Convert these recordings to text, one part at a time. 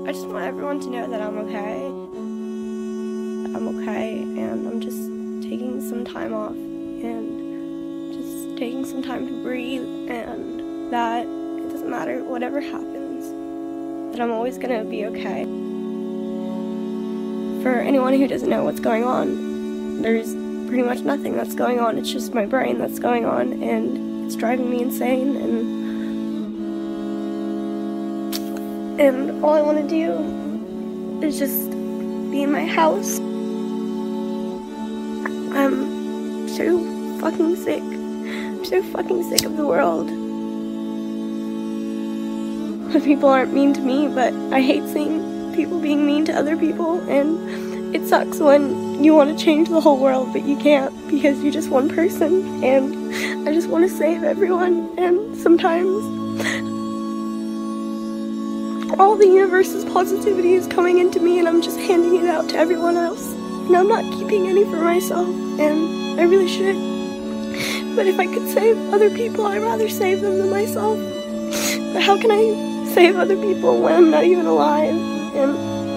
I just want everyone to know that I'm okay. I'm okay, and I'm just taking some time off and just taking some time to breathe, and that it doesn't matter whatever happens, that I'm always gonna be okay. For anyone who doesn't know what's going on, there's pretty much nothing that's going on. It's just my brain that's going on, and it's driving me insane, and all I want to do is just be in my house. I'm so fucking sick. I'm so fucking sick of the world. When people aren't mean to me, but I hate seeing people being mean to other people, and it sucks when you want to change the whole world, but you can't because you're just one person, and I just want to save everyone, and sometimes all the universe's positivity is coming into me, and I'm just handing it out to everyone else, and I'm not keeping any for myself, and I really should. But if I could save other people, I'd rather save them than myself. But how can I save other people when I'm not even alive? And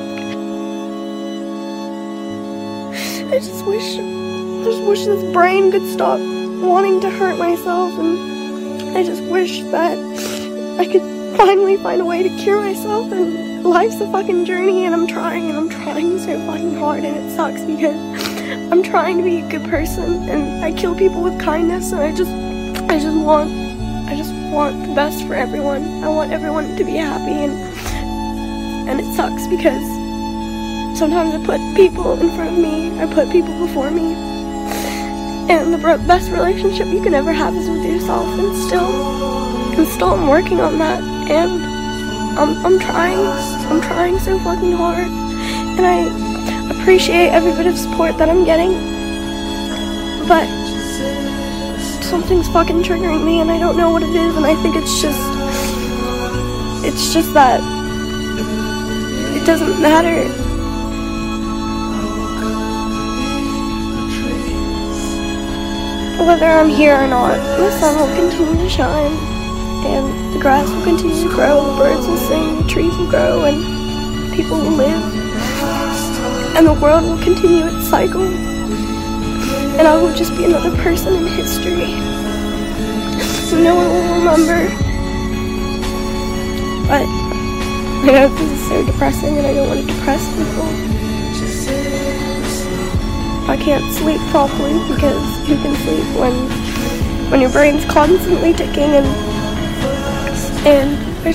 I just wish this brain could stop wanting to hurt myself, and I just wish that I could finally find a way to cure myself, and life's a fucking journey, and I'm trying so fucking hard, and it sucks because I'm trying to be a good person, and I kill people with kindness, and I just want the best for everyone. I want everyone to be happy, and it sucks because sometimes I put people in front of me, I put people before me, and the best relationship you can ever have is with yourself, and still I'm working on that, and I'm trying so fucking hard, and I appreciate every bit of support that I'm getting, but something's fucking triggering me, and I don't know what it is, and I think it's just that it doesn't matter. Whether I'm here or not, the sun will continue to shine, and the grass will continue to grow, the birds will sing, the trees will grow, and people will live, and the world will continue its cycle, and I will just be another person in history. No one will remember. But I know this is so depressing, and I don't want to depress people. I can't sleep properly because who can sleep when your brain's constantly ticking, and I'm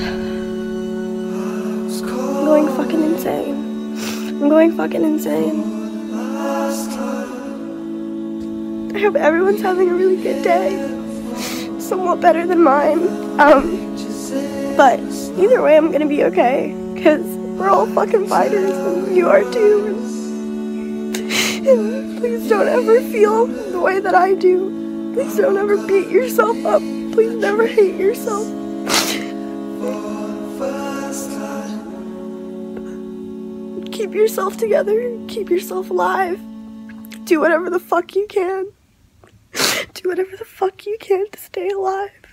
going fucking insane. I'm going fucking insane. I hope everyone's having a really good day. Somewhat better than mine. But either way, I'm gonna be okay, because we're all fucking fighters, and you are too. And please don't ever feel the way that I do. Please don't ever beat yourself up. Please never hate yourself. Keep yourself together. Keep yourself alive. Do whatever the fuck you can. Do whatever the fuck you can to stay alive.